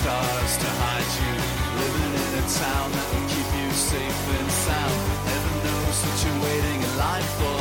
stars to hide you. Living in a town that will keep you safe and sound. Heaven knows what you're waiting in line for.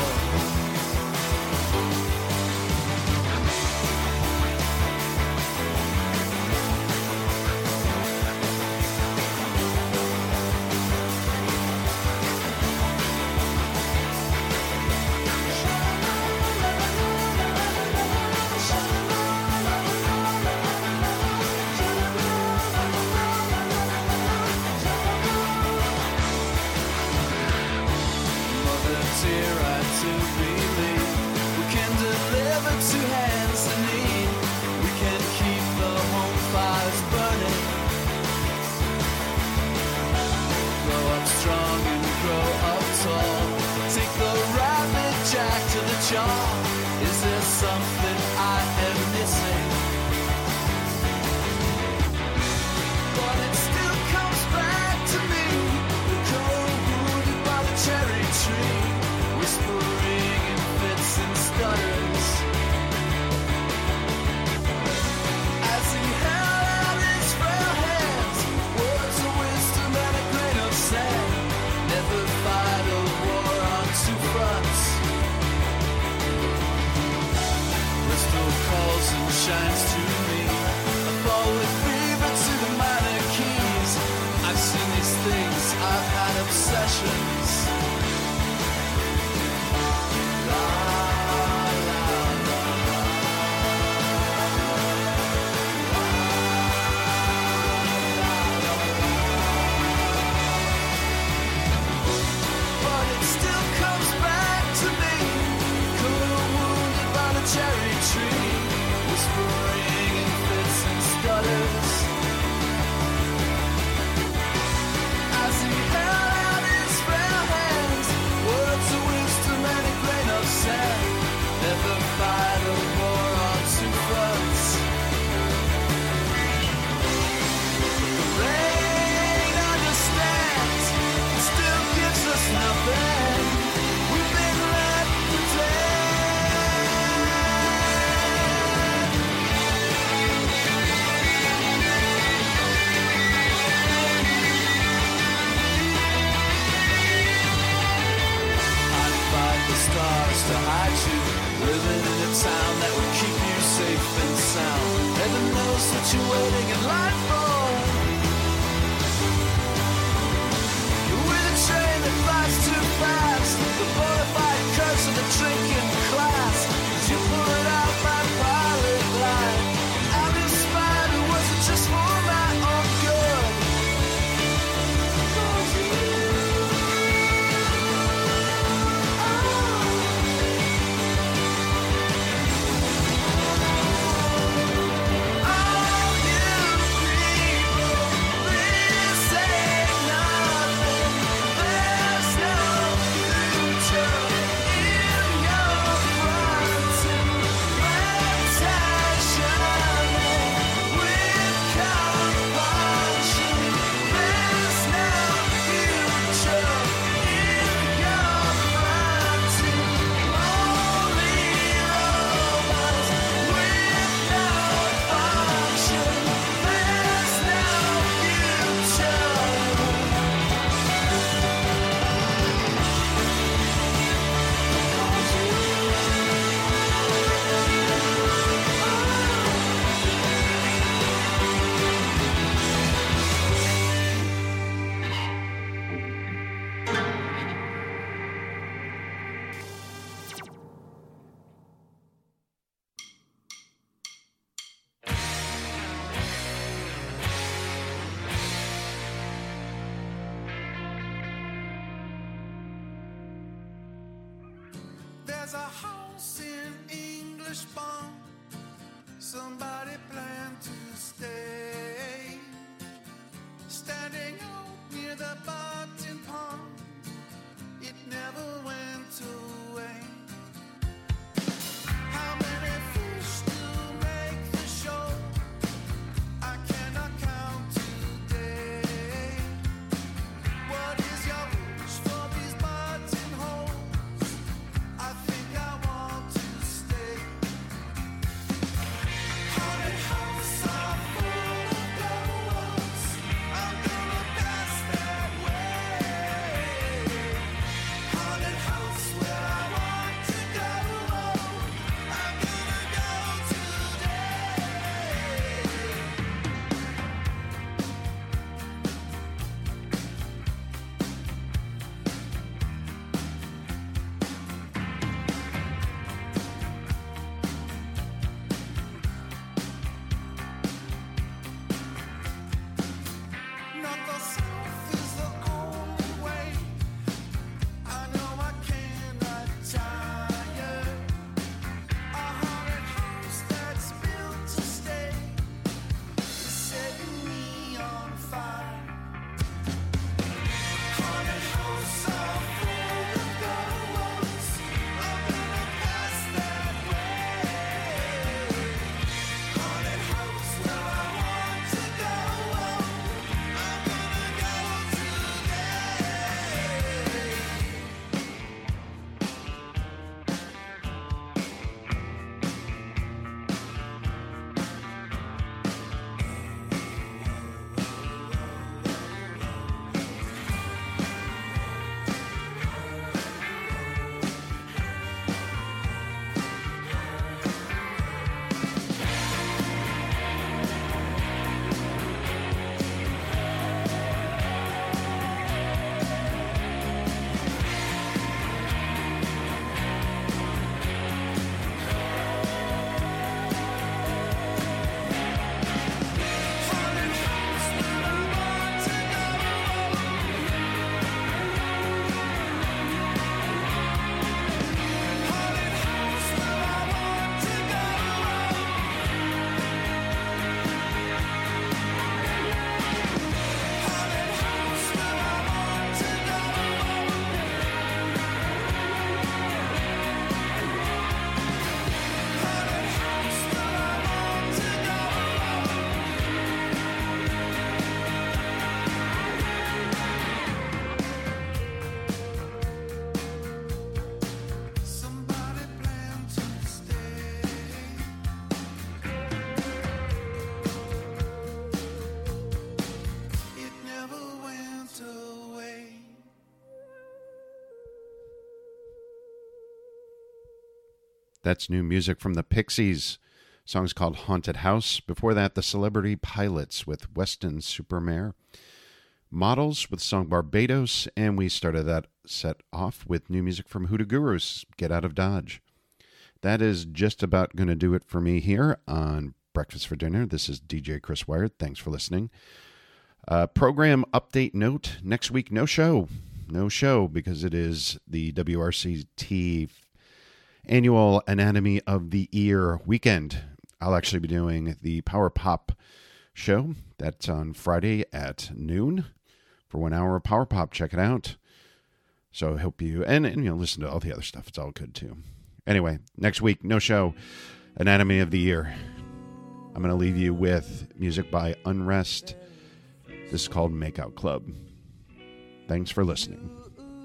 Is there something I am missing? But it still comes back to me. The cold wounded by the cherry tree, whispering in fits and stutters. As he held out his frail hands, words of wisdom and a grain of sand. Never fight a war on two fronts. Calls and shines to me. I fall with fever to the minor keys. I've seen these things, I've had obsessions. La, la, la, but it still comes back to me. Cold wounded by the cherry tree, whispering in fits and stutters. As he held out his frail hands, words of wisdom and a grain of sand. Never fight a war on two fronts. The rain understands, it still gives us nothing. We've been left for dead. Stars to hide you, living in a town that will keep you safe and sound. Heaven knows what you're waiting in line for. With a train that flies too fast, the bonafide curse of the drinking class. As you pull it out my pilot line, I'm inspired, it wasn't just for my own good. There's a house in English Bond. Somebody planned to stay. Standing out near the Barton Pond, it never went away. How many fish to make the show? I cannot count today. What is your wish for these Barton holes? I think I want to stay. Haunted house of fools. That's new music from the Pixies. Song's called Haunted House. Before that, the Celebrity Pilots with Weston Supermare. Models with song Barbados. And we started that set off with new music from Hoodoo Gurus, Get Out of Dodge. That is just about going to do it for me here on Breakfast for Dinner. This is DJ Chris Wired. Thanks for listening. Program update note. Next week, no show. No show because it is the WRCT annual Anatomy of the Ear weekend. I'll actually be doing the Power Pop show. That's on Friday at noon for 1 hour of Power Pop. Check it out. So I hope you, and listen to all the other stuff. It's all good too. Anyway, next week, no show. Anatomy of the Ear. I'm going to leave you with music by Unrest. This is called Makeout Club. Thanks for listening.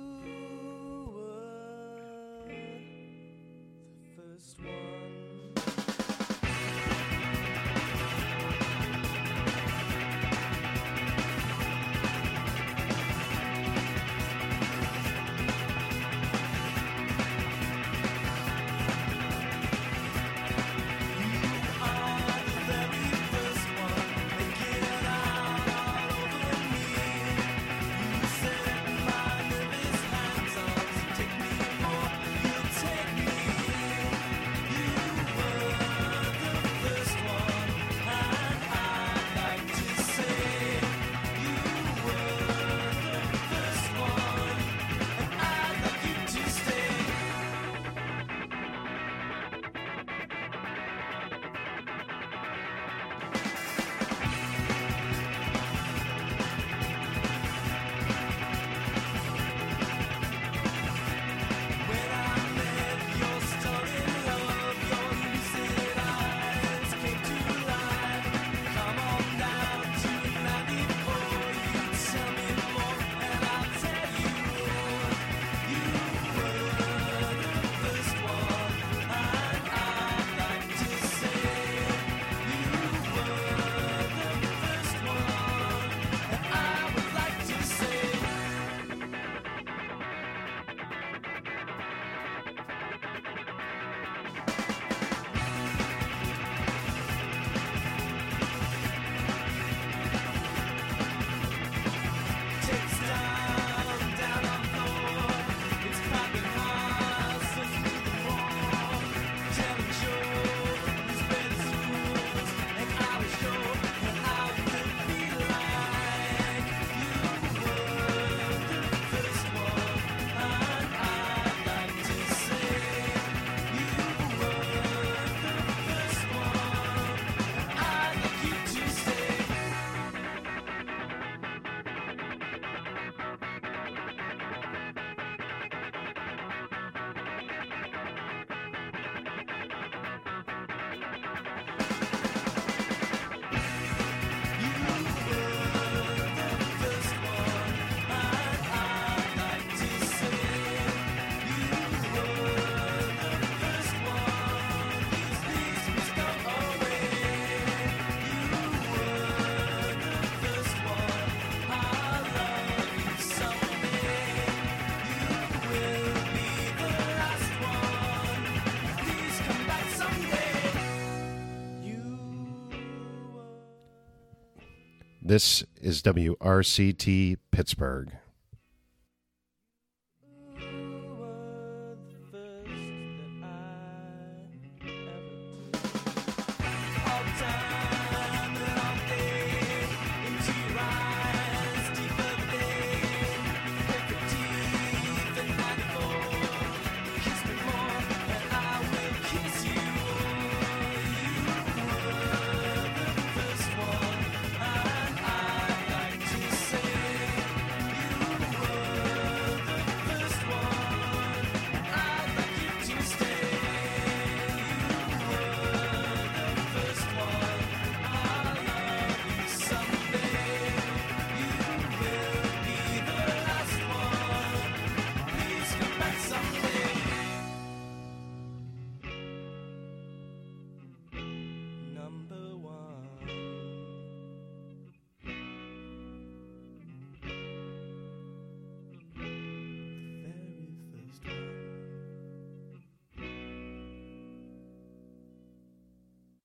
This is WRCT Pittsburgh. You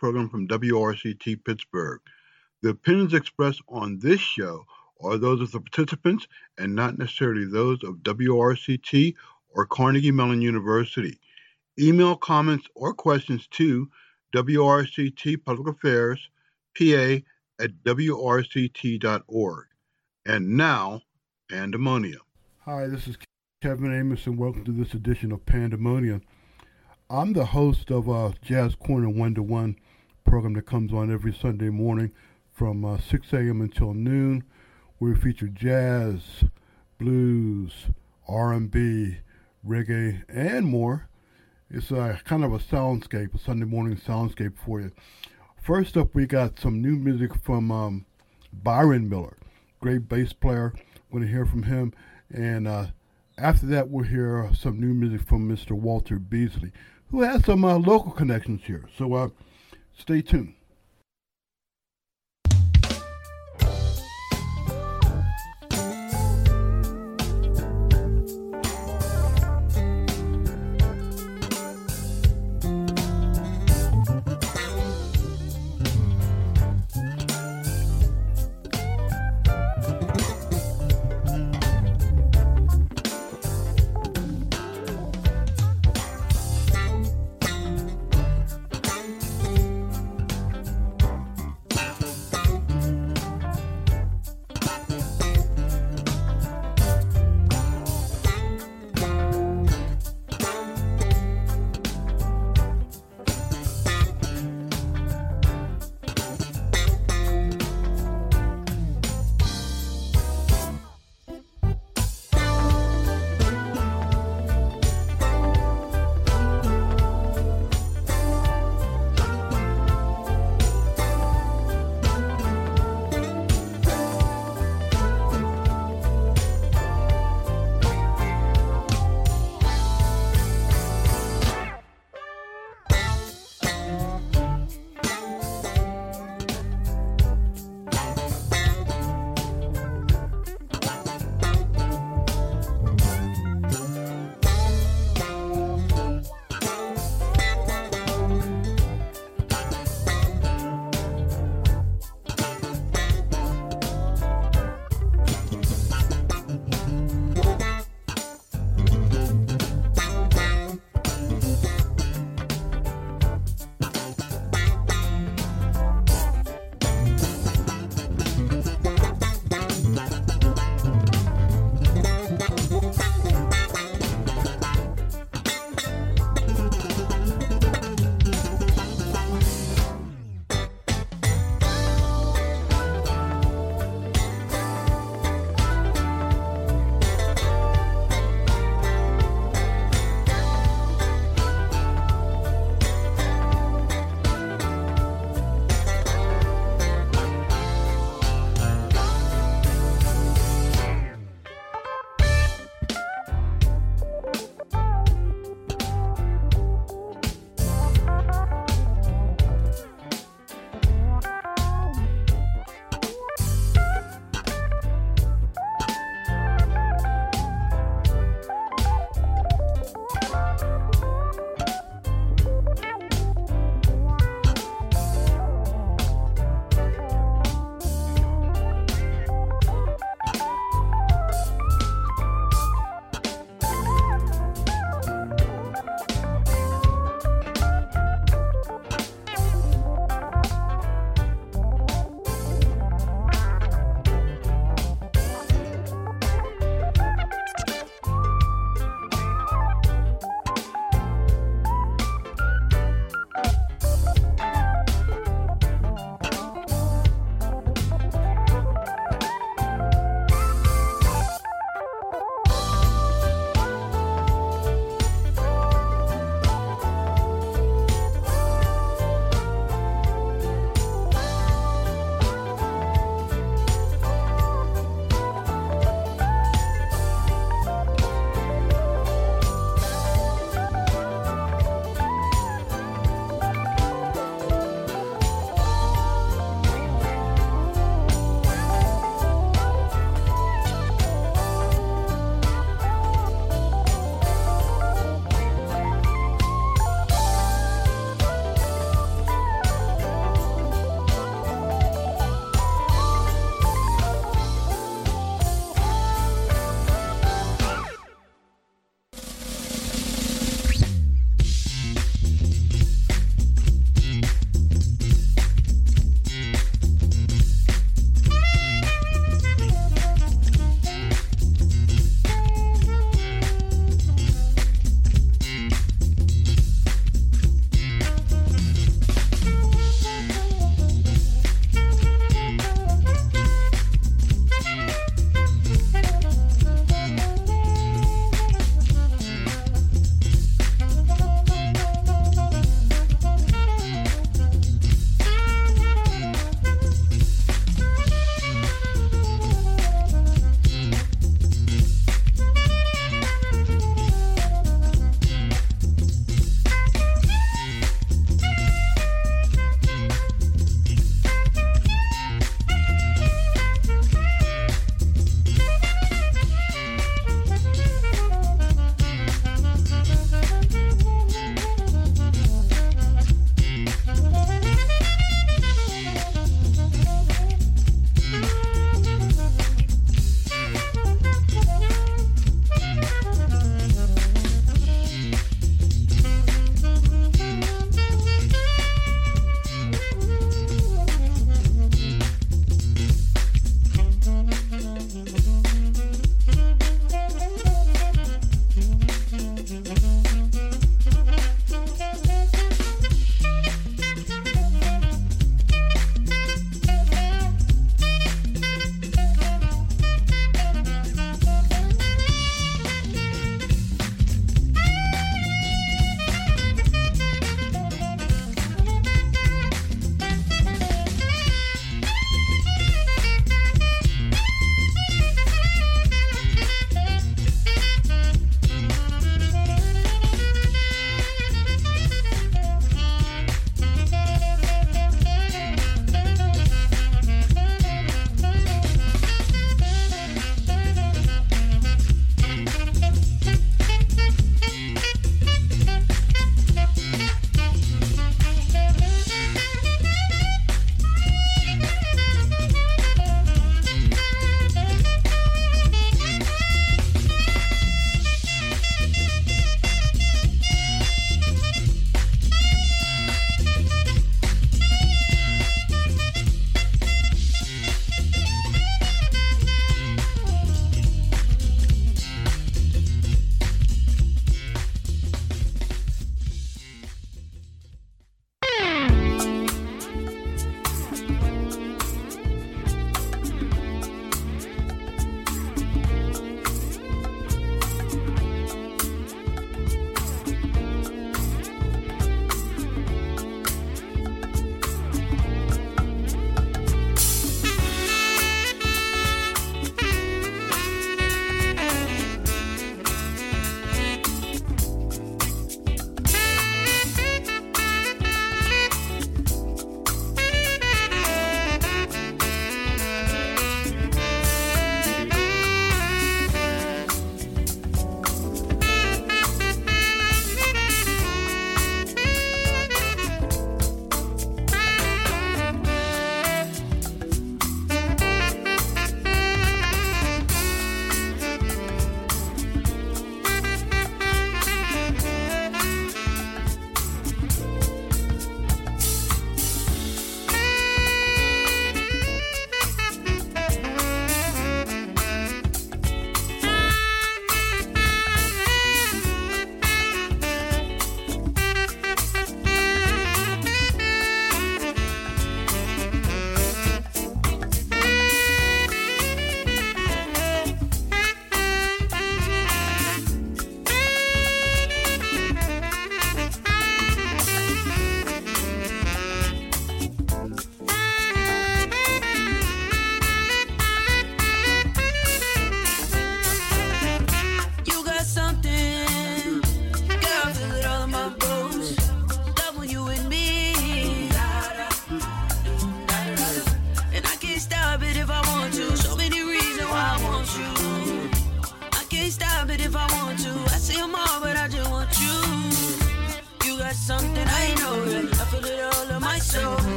program from WRCT Pittsburgh. The opinions expressed on this show are those of the participants and not necessarily those of WRCT or Carnegie Mellon University. Email comments or questions to WRCT Public Affairs, PA at WRCT.org. And now, Pandemonium. Hi, this is Kevin Amos, and welcome to this edition of Pandemonium. I'm the host of Jazz Corner 1-to-1 program that comes on every Sunday morning from 6 a.m. until noon. We feature jazz, blues, R&B, reggae, and more. It's kind of a soundscape, a Sunday morning soundscape for you. First up, we got some new music from Byron Miller, great bass player. We're going to hear from him. And after that, we'll hear some new music from Mr. Walter Beasley, who has some local connections here. So stay tuned.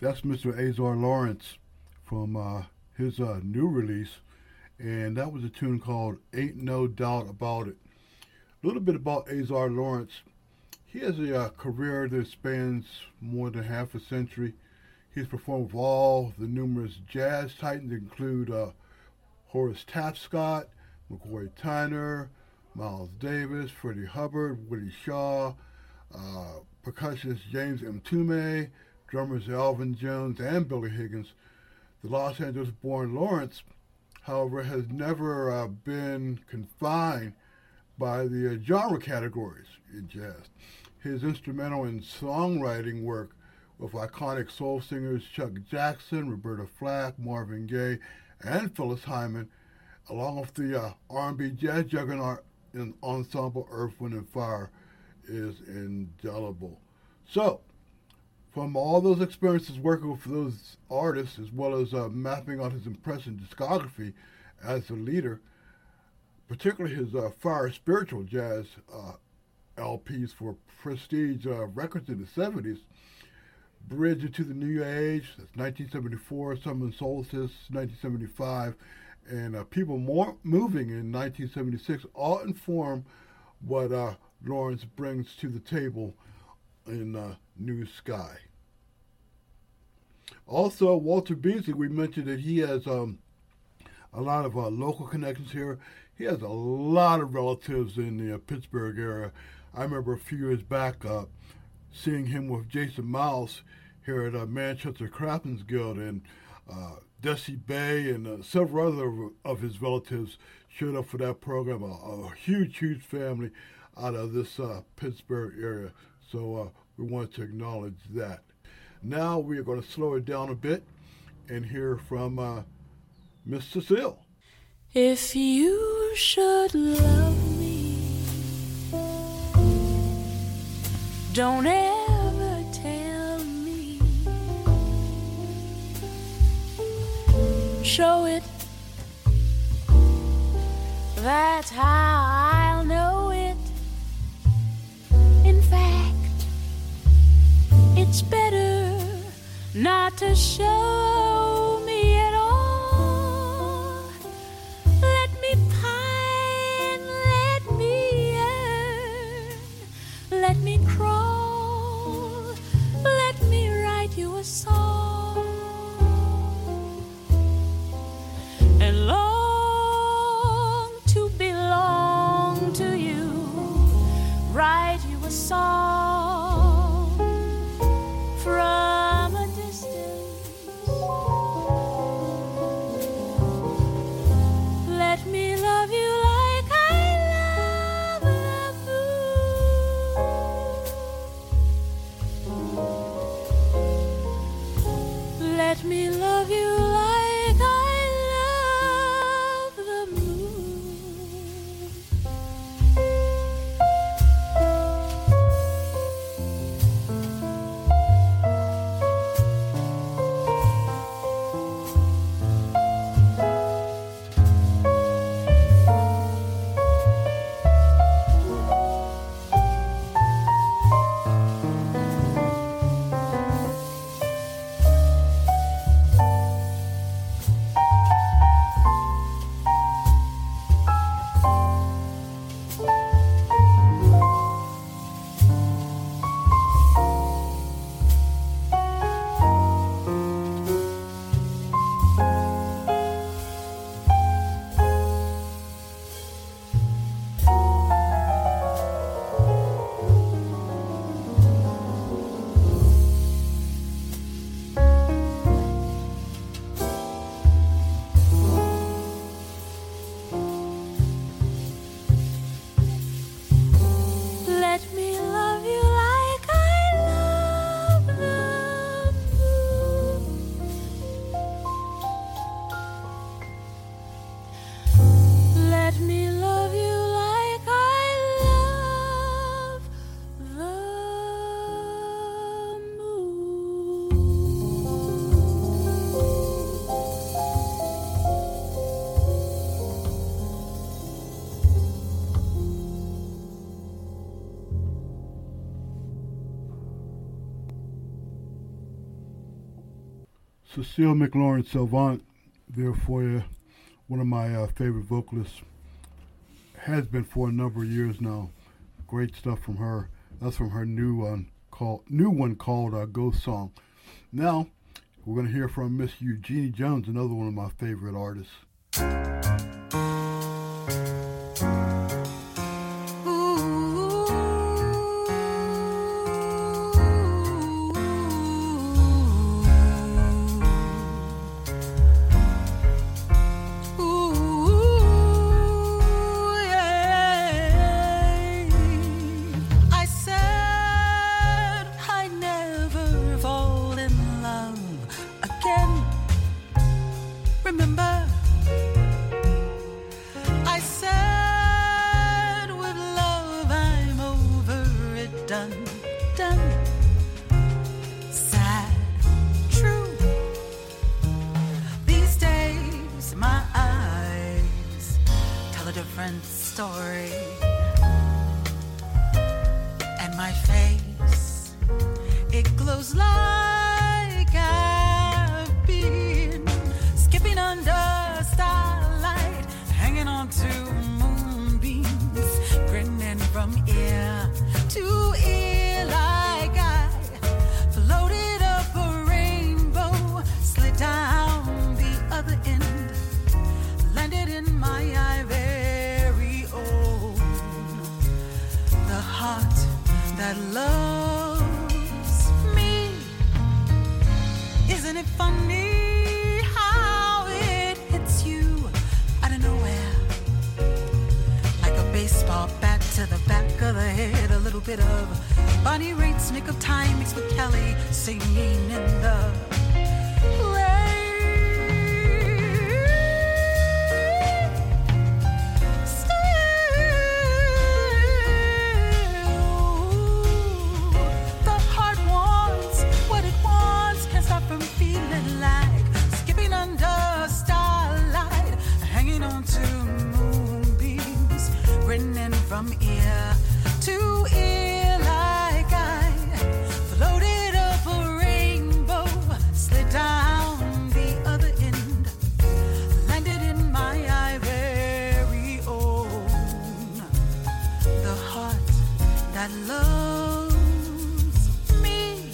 That's Mr. Azar Lawrence from his new release, and that was a tune called Ain't No Doubt About It. A little bit about Azar Lawrence. He has a career that spans more than half a century. He's performed with all the numerous jazz titans that include Horace Tapscott, McCoy Tyner, Miles Davis, Freddie Hubbard, Woody Shaw, percussionist James Mtume, drummers Alvin Jones and Billy Higgins. The Los Angeles-born Lawrence, however, has never been confined by the genre categories in jazz. His instrumental and songwriting work with iconic soul singers Chuck Jackson, Roberta Flack, Marvin Gaye, and Phyllis Hyman, along with the R&B jazz juggernaut and ensemble Earth, Wind & Fire, is indelible. So, from all those experiences working with those artists, as well as mapping out his impressive discography as a leader, particularly his Fire Spiritual Jazz LPs for Prestige Records in the 70s, Bridge into the New Age, that's 1974, Summer Solstice, 1975, and People Moving in 1976, all inform what Lawrence brings to the table in New Sky. Also, Walter Beasley, we mentioned that he has a lot of local connections here. He has a lot of relatives in the Pittsburgh area. I remember a few years back seeing him with Jason Miles here at Manchester Craftsman's Guild, and Desi Bay and several other of his relatives showed up for that program. A huge, huge family out of this Pittsburgh area. So we want to acknowledge that. Now we are going to slow it down a bit and hear from Miss Cecile. If you should love me, don't ever tell me. Show it. That's how I'll know it. In fact, it's better not to show me at all. Let me pine, let me yearn, let me crawl, let me write you a song, and long to belong to you, write you a song from a distance. Cecile McLaurin Salvant there for you. One of my favorite vocalists. Has been for a number of years now. Great stuff from her. That's from her new one called Ghost Song. Now, we're going to hear from Miss Eugenie Jones, another one of my favorite artists. I said I'd never fall in love again. Remember, I said with love I'm over it, done. Sad, true. These days my eyes tell a different story, and my face, it glows like I've been skipping under starlight, hanging on to moonbeams, grinning from ear to ear like I floated up a rainbow, slid down the other end, landed in my very own, the heart that loves me. Isn't it funny how it hits you out of nowhere, like a baseball bat to the back of the head? A little bit of Bonnie Raitt's Nick of Time mixed with Kelly singing in the the heart wants what it wants, can't stop from feeling like skipping under starlight, hanging on to moonbeams, grinning from ear to ear like I floated up a rainbow, slid down the other end, landed in my very own, the heart that loves me.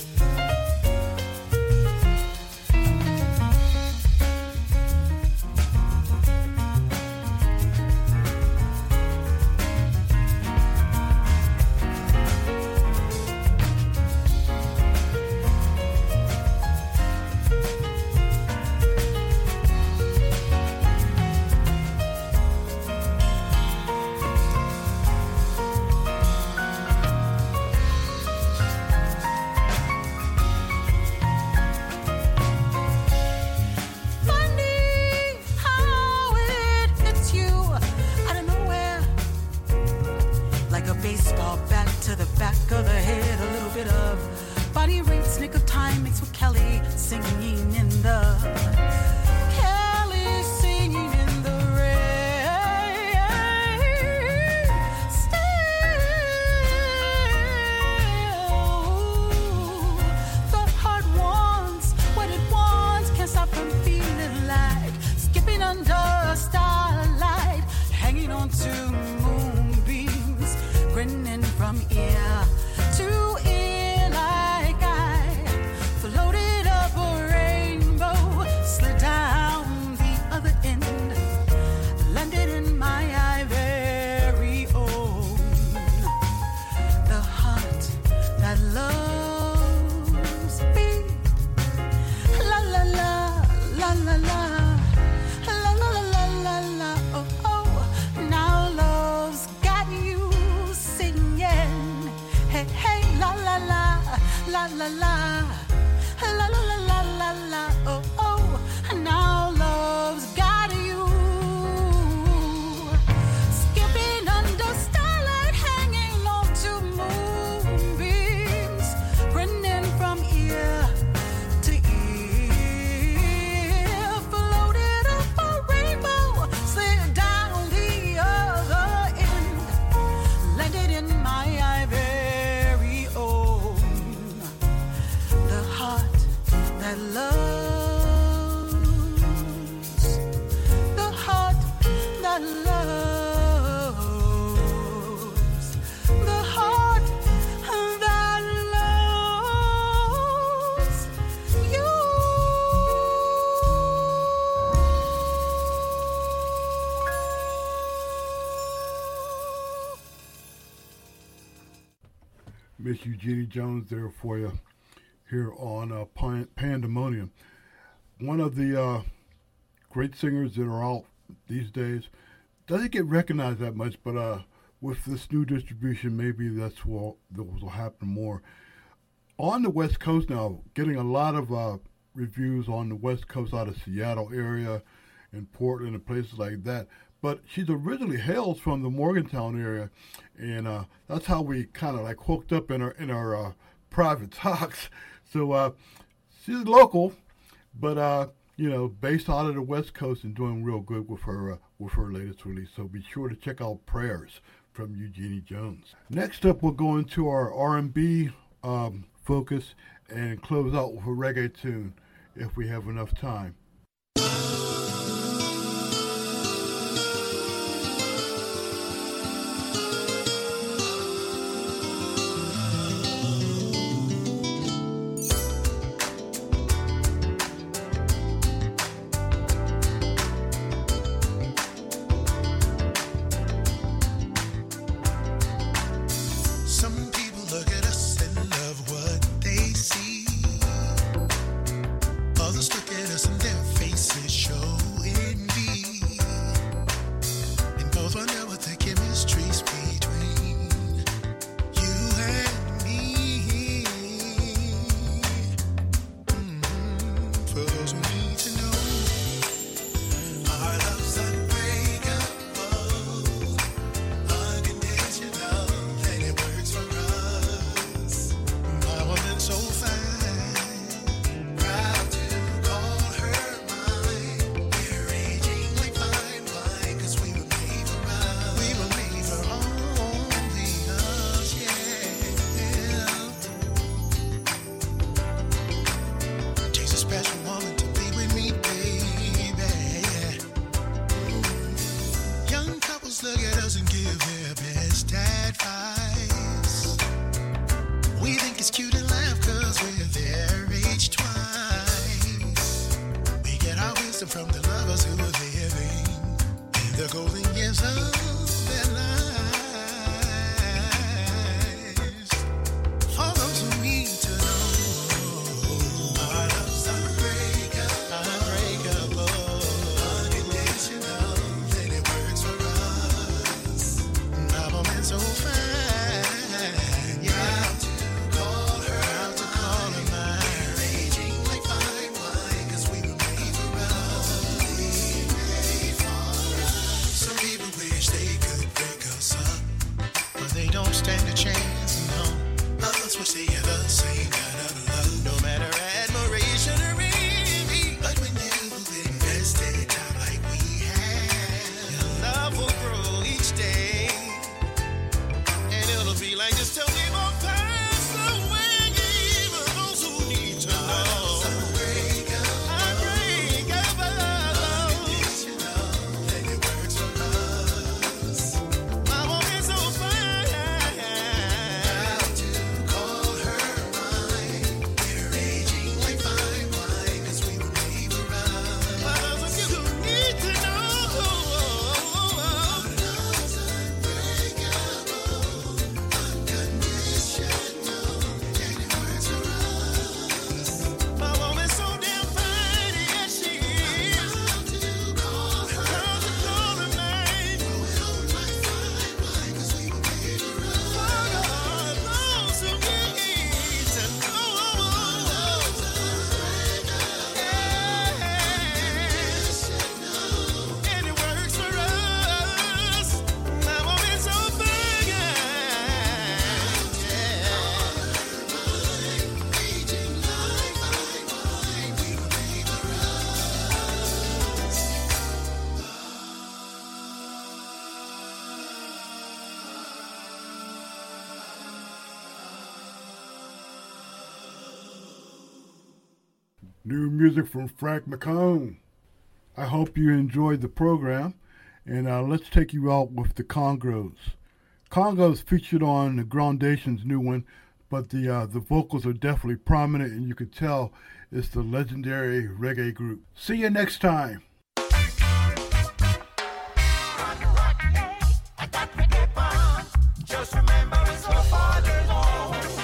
Funny how it hits you out of nowhere, like a baseball bat to the back of the head. A little bit of Bonnie Raitt's Nick of Time mixed with Kelly singing in the Kelly singing in the rain. Still, the heart wants what it wants, can't stop from feeling like skipping under starlight, hanging on to moonbeams, grinning from ear to ear like I floated up a rainbow, slid down the other end, landed in my very own, the heart that loves me. La la la, la la la, la la la la la, oh oh. Now love's got you singing, hey Miss Eugenie Jones there for you here on Pandemonium. One of the great singers that are out these days. Doesn't get recognized that much, but with this new distribution, maybe that will happen more. On the West Coast now, getting a lot of reviews on the West Coast out of Seattle area and Portland and places like that. But she's originally hails from the Morgantown area, and that's how we kind of like hooked up in our private talks. So she's local, but based out of the West Coast and doing real good with her latest release. So be sure to check out Prayers from Eugenie Jones. Next up, we'll go into our R&B focus and close out with a reggae tune if we have enough time. New music from Frank McComb. I hope you enjoyed the program, and let's take you out with the Congos. Congos featured on the Groundation's new one, but the vocals are definitely prominent, and you can tell it's the legendary reggae group. See you next time. Just remember it's so far along.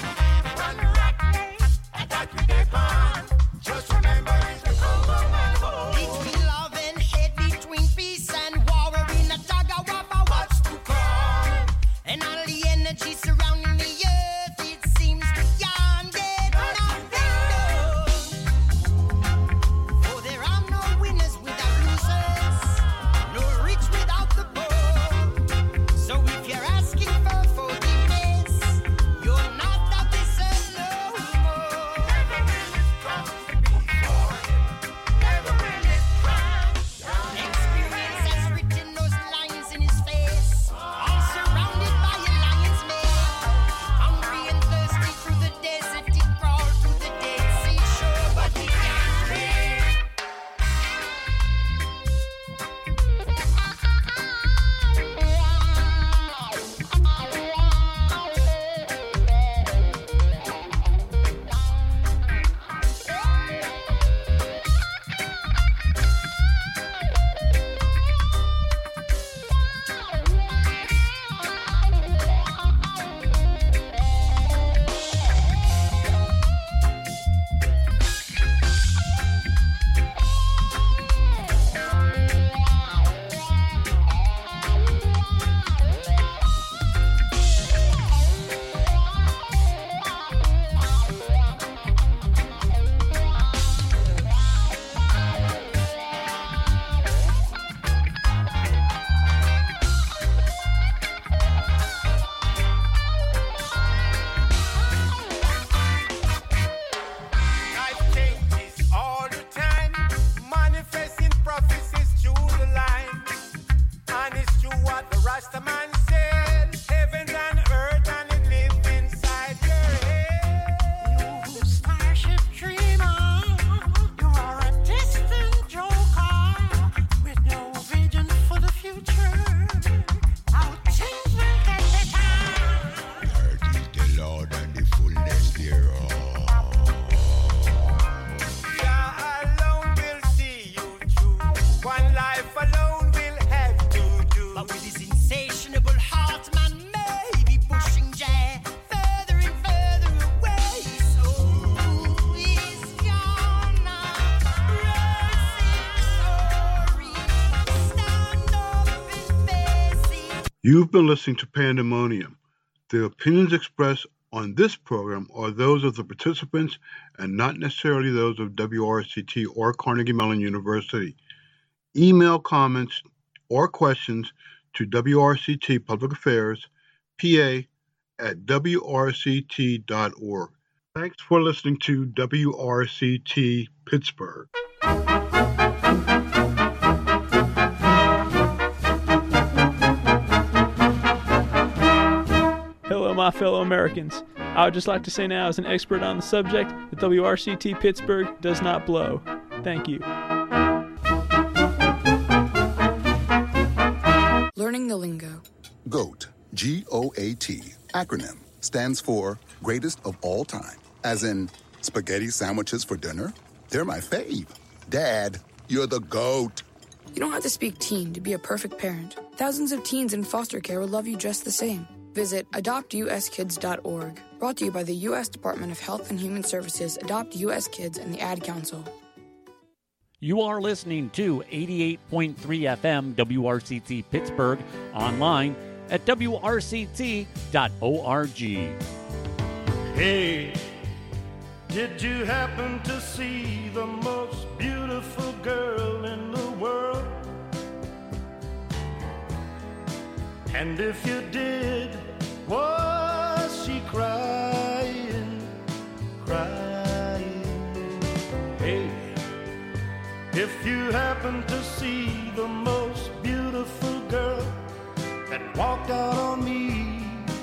You've been listening to Pandemonium. The opinions expressed on this program are those of the participants and not necessarily those of WRCT or Carnegie Mellon University. Email comments or questions to WRCT Public Affairs, PA at WRCT.org. Thanks for listening to WRCT Pittsburgh. Hello, my fellow Americans. I would just like to say now, as an expert on the subject, that WRCT Pittsburgh does not blow. Thank you. Learning the lingo. GOAT, G-O-A-T, acronym, stands for Greatest of All Time. As in, spaghetti sandwiches for dinner? They're my fave. Dad, you're the GOAT. You don't have to speak teen to be a perfect parent. Thousands of teens in foster care would love you just the same. Visit adoptuskids.org. Brought to you by the U.S. Department of Health and Human Services, Adopt U.S. Kids, and the Ad Council. You are listening to 88.3 FM WRCT Pittsburgh, online at wrct.org. Hey, did you happen to see the most beautiful girl in the world? And if you did, was she crying, crying? Hey, if you happen to see the most beautiful girl that walked out on me,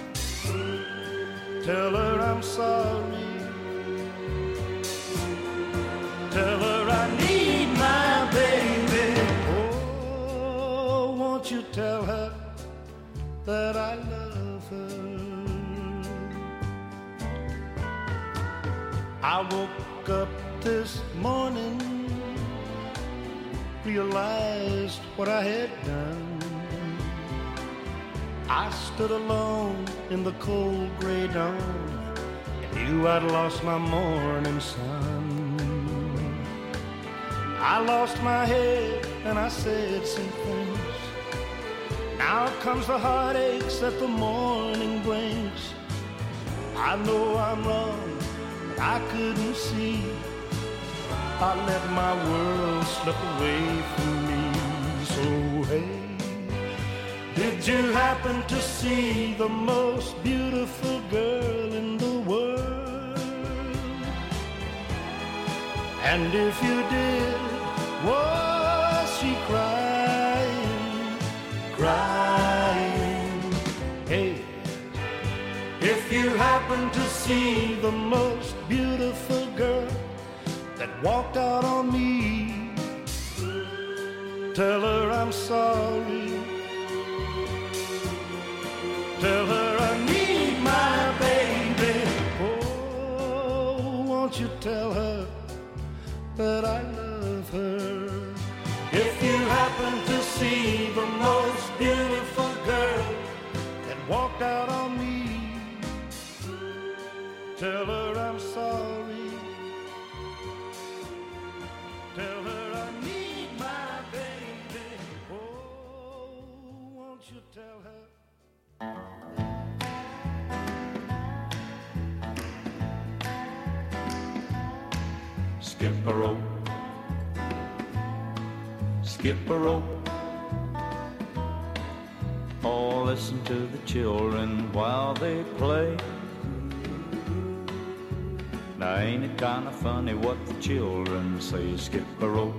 tell her I'm sorry. Tell her I need my baby. Oh, won't you tell her that I love her? I woke up this morning, realized what I had done. I stood alone in the cold gray dawn and knew I'd lost my morning sun. I lost my head and I said some things. Now comes the heartaches that the morning brings. I know I'm wrong, but I couldn't see. I let my world slip away from me. So hey, did you happen to see the most beautiful girl in the world? And if you did, was she crying, crying? Hey, if you happen to see the most beautiful girl that walked out on me, tell her I'm sorry. Tell her I need my baby. Oh, won't you tell her that I love her? If you happen to see the most beautiful girl that walked out on me, tell her I'm sorry. Tell her I need my baby. Oh, won't you tell her? Skip a rope, skip a rope. Oh, listen to the children while they play. Now ain't it kind of funny what the children say? Skip a rope.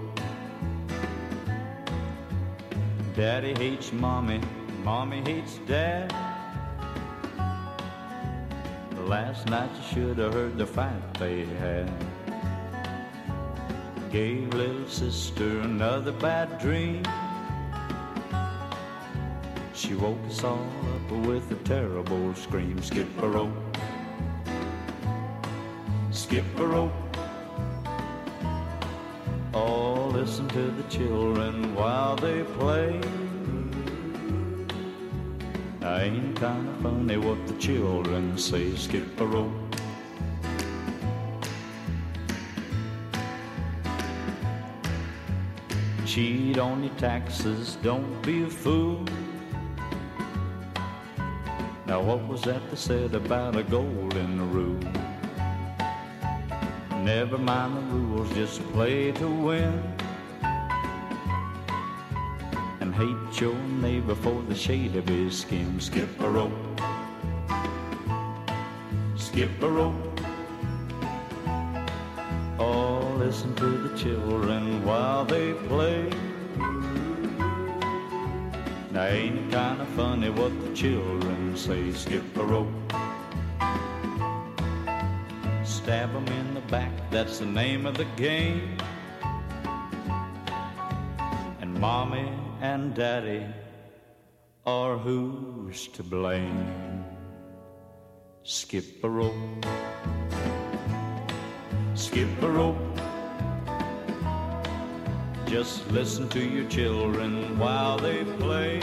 Daddy hates mommy, mommy hates dad. Last night you should have heard the fight they had. Gave little sister another bad dream. She woke us all up with a terrible scream. Skip a rope, skip a rope. Oh, listen to the children while they play. Ain't it kind of funny what the children say? Skip a rope. Cheat on your taxes, don't be a fool. Now what was that they said about a golden rule? Never mind the rules, just play to win. And hate your neighbor for the shade of his skin. Skip a rope, skip a rope. Oh, listen to the children while they play. Now ain't it kind of funny what the children say? Skip a rope, stab 'em in the back, that's the name of the game. And mommy and daddy are who's to blame. Skip a rope, skip a rope. Just listen to your children while they play.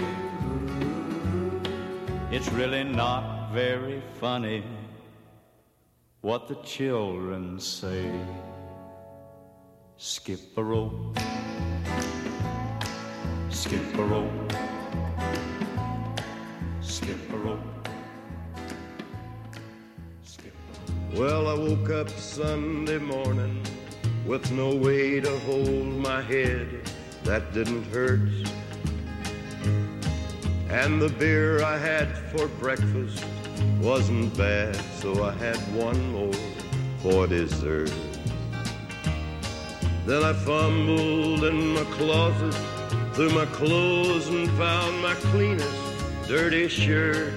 It's really not very funny what the children say. Skip a rope, skip a rope, skip a rope, skip a rope. Well, I woke up Sunday morning with no way to hold my head that didn't hurt. And the beer I had for breakfast wasn't bad, so I had one more for dessert. Then I fumbled in my closet through my clothes and found my cleanest dirty shirt.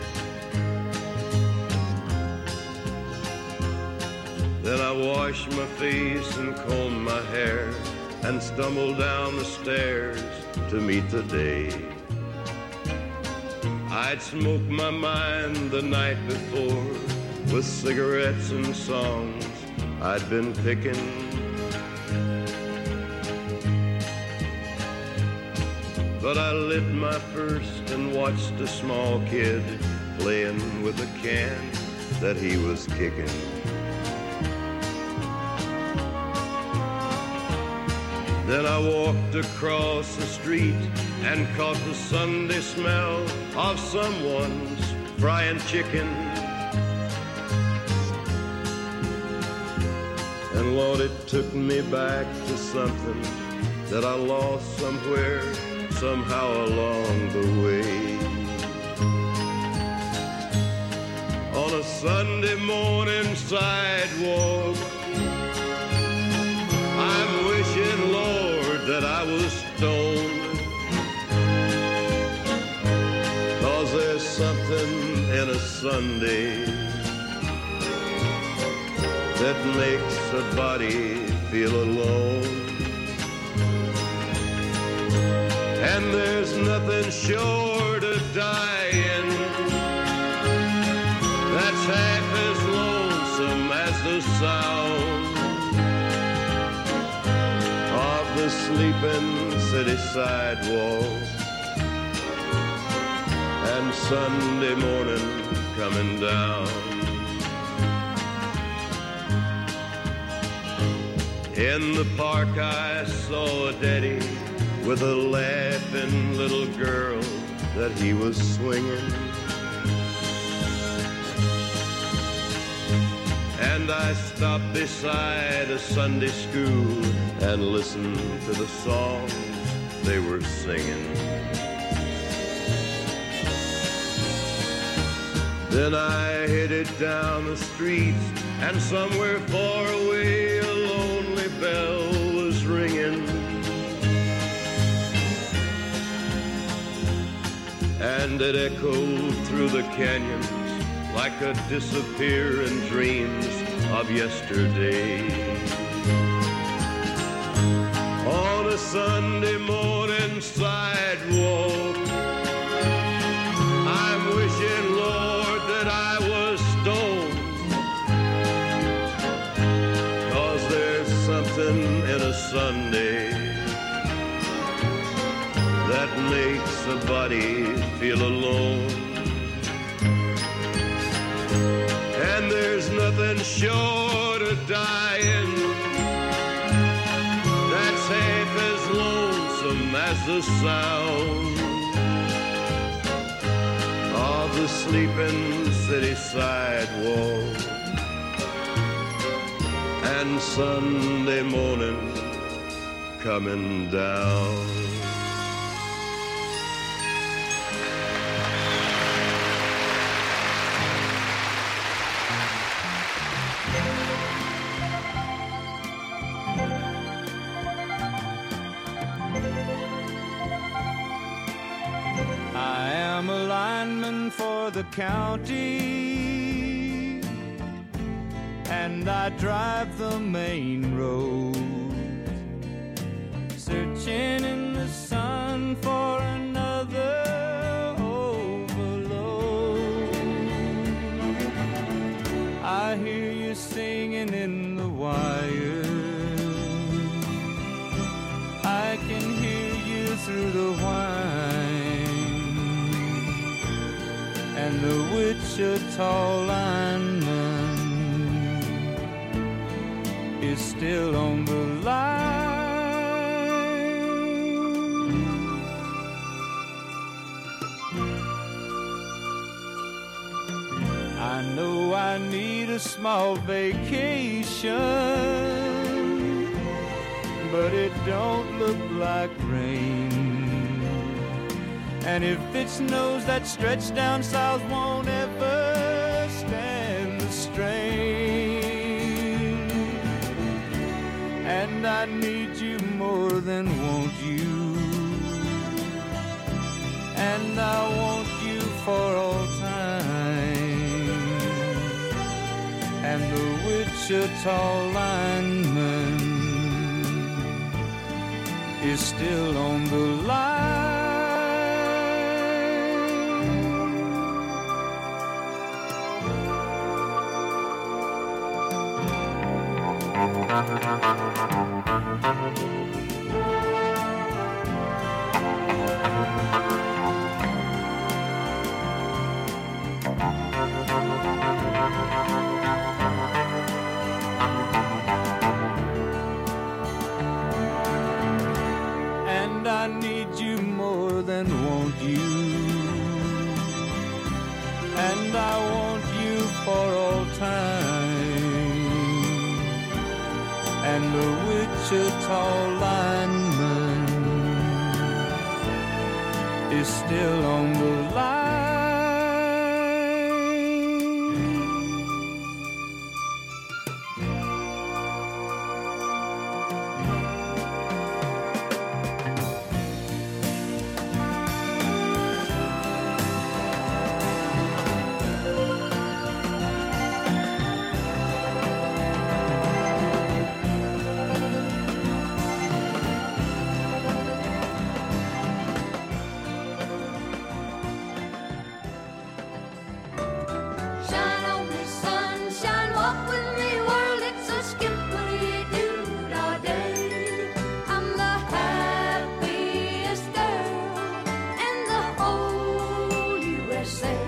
Then I washed my face and combed my hair and stumbled down the stairs to meet the day. I'd smoked my mind the night before with cigarettes and songs I'd been picking. But I lit my first and watched a small kid playing with a can that he was kicking. Then I walked across the street and caught the Sunday smell of someone's frying chicken. And Lord, it took me back to something that I lost somewhere, somehow along the way. On a Sunday morning sidewalk, I'm wishing, Lord, that I was stoned. 'Cause there's something in a Sunday that makes a body feel alone. And there's nothing short of dying that's half as lonesome as the sound of the sleeping city sidewalk and Sunday morning coming down. In the park I saw a daddy with a laughing little girl that he was swinging. And I stopped beside a Sunday school and listened to the songs they were singing. Then I headed down the street, and somewhere far away a lonely bell was ringing. And it echoed through the canyons like a disappearing dreams of yesterday. On a Sunday morning sidewalk, I'm wishing, Lord, that I was stoned. 'Cause there's something in a Sunday that makes a body feel alone. And there's nothing short of dying that's half as lonesome as the sound of asleep in city sidewalk. And Sunday morning coming down. I am a lineman for the county, and I drive the main road, searching in the sun for another overload. I hear you singing in the wire, I can hear you through the whine, and the Wichita lineman is still on the line. I know I need a small vacation, but it don't look like rain. And if it snows, that stretch down south won't ever stand the strain. And I need you more than want you, and I want you for all time. And the Wichita lineman is still on the line. And I need you more than want you, and I want you for all time. And the Wichita lineman is still on the line. Shine on me, sunshine, walk with me, world. It's a skippity-doo-dah day. I'm the happiest girl in the whole USA.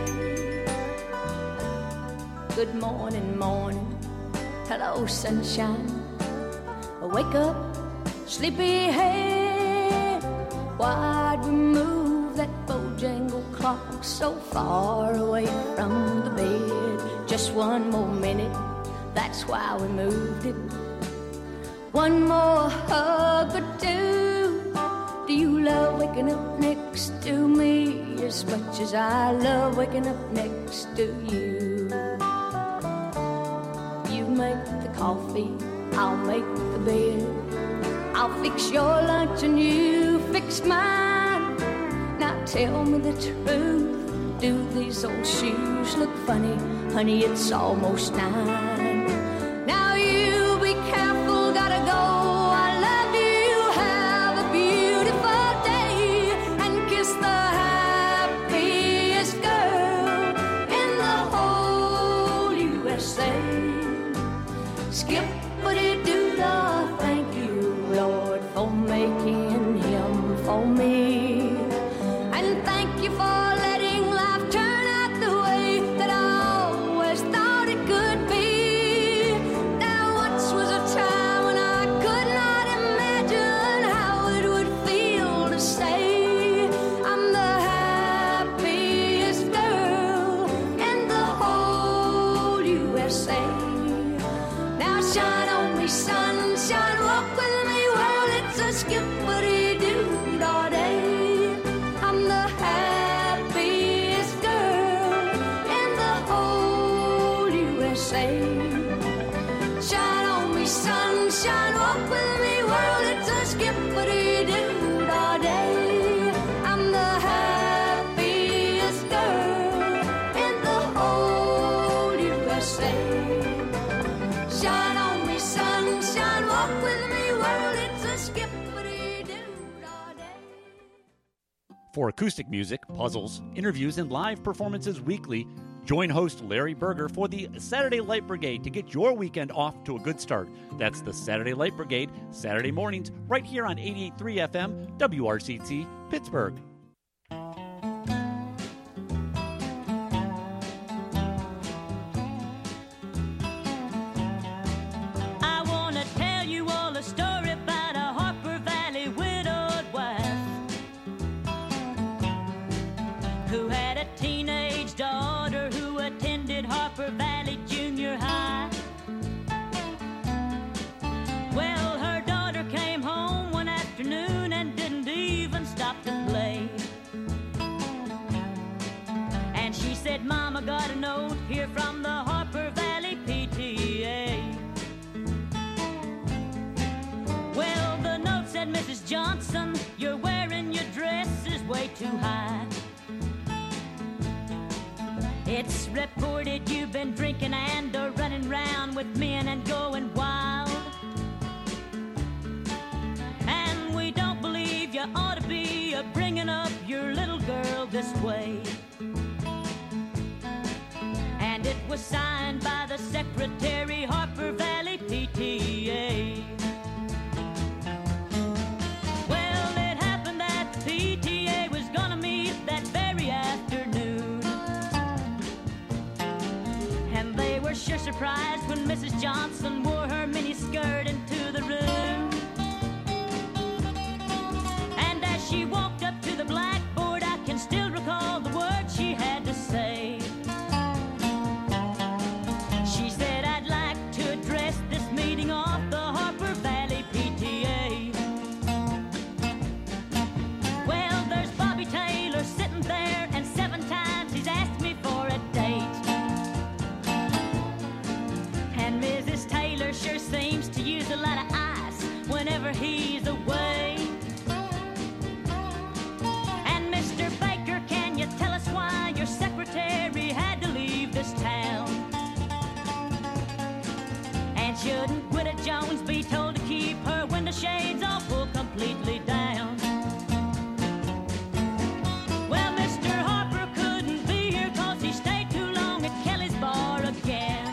Good morning, morning. Hello, sunshine. Wake up, sleepyhead. Why'd we move that Bojangle clock so far away from the bed? Just one more minute, that's why we moved it. One more hug or two. Do you love waking up next to me as much as I love waking up next to you? You make the coffee, I'll make the bed. I'll fix your lunch and you fix mine. Now tell me the truth, do these old shoes look funny? Honey, it's almost 9. Now you be careful, gotta go. I love you, have a beautiful day, and kiss the happiest girl in the whole USA. Skippity-doo-dah, thank you, Lord, for making him for me. And thank you for letting life turn out the way that I always thought it could be. For acoustic music, puzzles, interviews, and live performances weekly, join host Larry Berger for the Saturday Light Brigade to get your weekend off to a good start. That's the Saturday Light Brigade, Saturday mornings, right here on 88.3 FM, WRCT, Pittsburgh. I want to tell you all a story about a Harper Valley widowed wife who had a teenage daughter who attended Harper Valley Junior High. Well, her daughter came home one afternoon and didn't even stop to play. And she said, Mama, got a note here from the Harper Valley PTA. Well, the note said, Mrs. Johnson, you're wearing your dress is way too high. It's reported you've been drinking and running round with men and going wild. And we don't believe you ought to be bringing up your little girl this way. And it was signed by the secretary, Harper Valley PTA. Well, it happened that the PTA was gonna meet that very afternoon. And they were sure surprised when Mrs. Johnson wore her miniskirt into the room. And as she walked up to the blackboard, I can still recall the words she had to say. She said, I'd like to address this meeting off the Harper Valley PTA. Well, there's Bobby Taylor sitting there, and 7 times he's asked me for a date. And Mrs. Taylor sure seems to use a lot of ice whenever he's away. And Mr. Baker, can you tell us why your secretary had to leave this town? And shouldn't Widow Jones be told to keep her window shades off or completely down? Well, Mr. Harper couldn't be here 'cause he stayed too long at Kelly's bar again.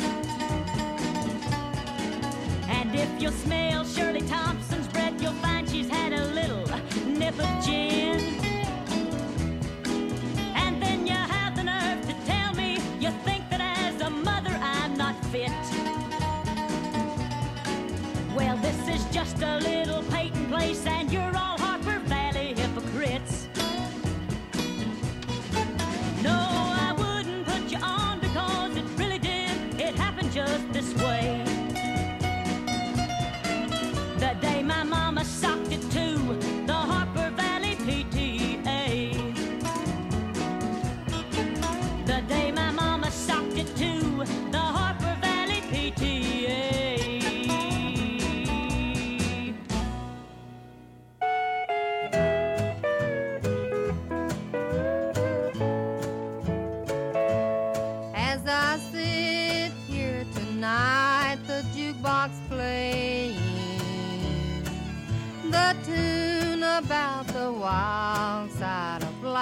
And if you'll smell Shirley Thompson's breath, you'll find she's had a little nip of gin. And then you have the nerve to tell me you think that as a mother I'm not fit. Well, this is just a little Peyton place, and you're all Harper Valley hypocrites. No, I wouldn't put you on because it really did. It happened just this way. The day my mama socked it to the Harper Valley PTA. The day my mama socked it to the Harper Valley PTA. As I sit here tonight, the jukebox playing the tune about the wild side of life.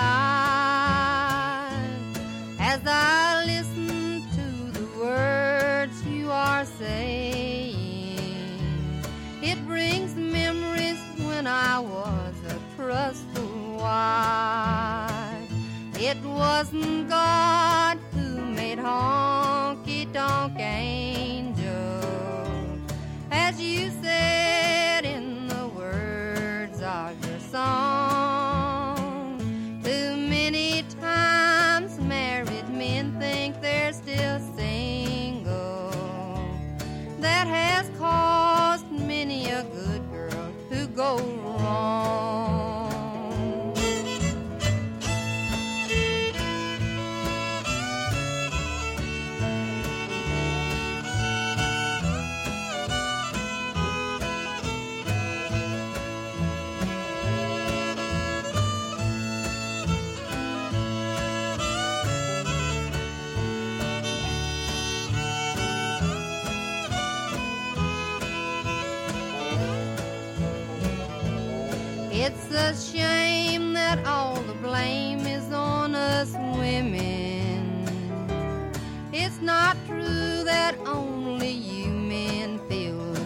As I listen to the words you are saying, it brings memories when I was a trustful wife. It wasn't God who made honky-tonk angels, as you said in the words of your song. Too many times married men think they're still single. That has caused many a good girl to go wrong. It's a shame that all the blame blame is on us women. It's not true that only you men feel the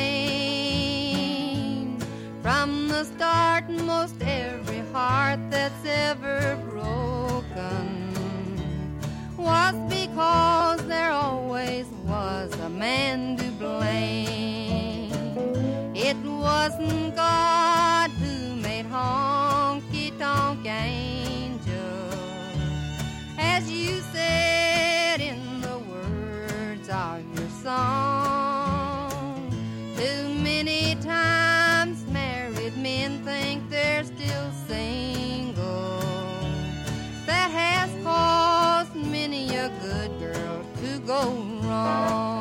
same. From the start, most every heart that's ever broken was because there always was a man to blame. It wasn't God who made honky-tonk angels, as you said in the words of your song. Too many times married men think they're still single. That has caused many a good girl to go wrong.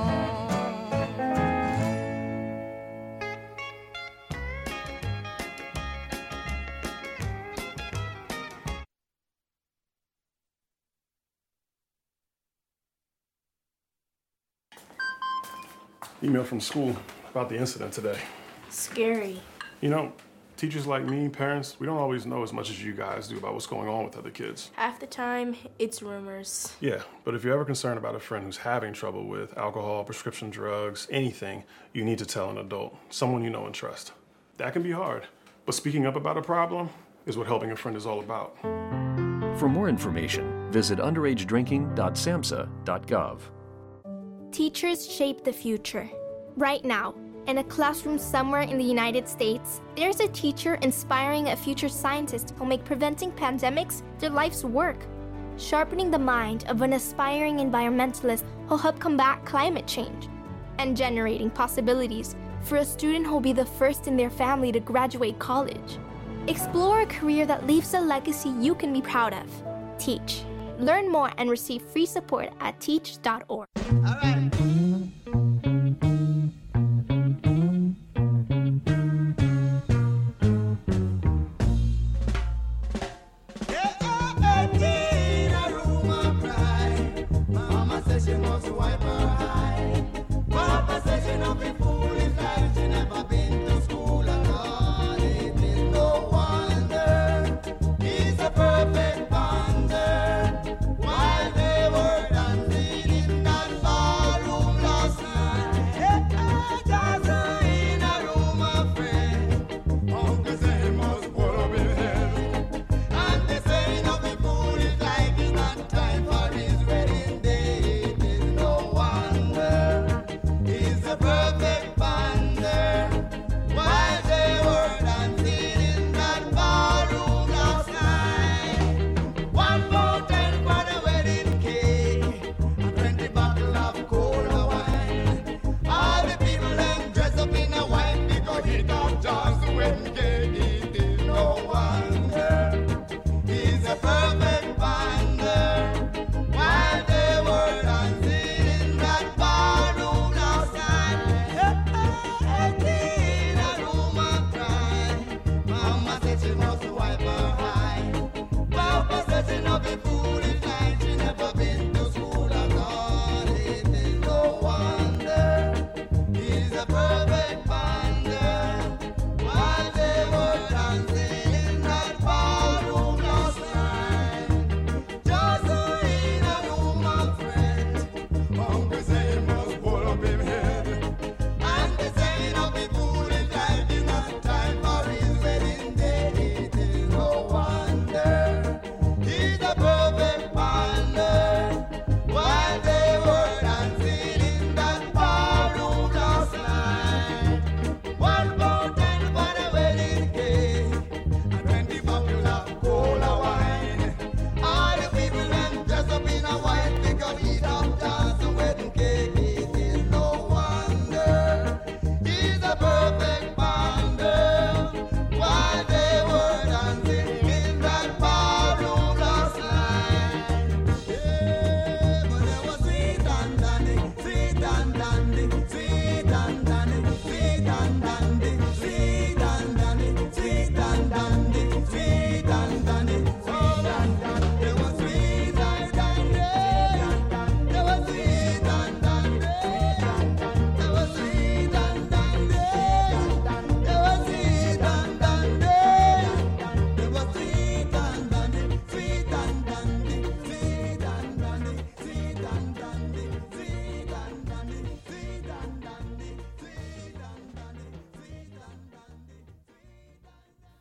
Email from school about the incident today. Scary. You know, teachers like me, parents, we don't always know as much as you guys do about what's going on with other kids. Half the time, it's rumors. Yeah, but if you're ever concerned about a friend who's having trouble with alcohol, prescription drugs, anything, you need to tell an adult, someone you know and trust. That can be hard, but speaking up about a problem is what helping a friend is all about. For more information, visit underagedrinking.samhsa.gov. Teachers shape the future. Right now, in a classroom somewhere in the United States, there's a teacher inspiring a future scientist who'll make preventing pandemics their life's work, sharpening the mind of an aspiring environmentalist who'll help combat climate change, and generating possibilities for a student who'll be the first in their family to graduate college. Explore a career that leaves a legacy you can be proud of. Teach. Learn more and receive free support at teach.org.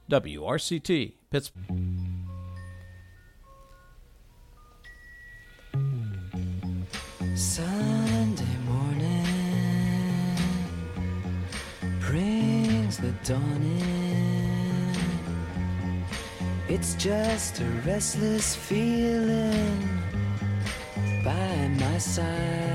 WRCT, Pittsburgh. Sunday morning brings the dawn in. It's just a restless feeling by my side.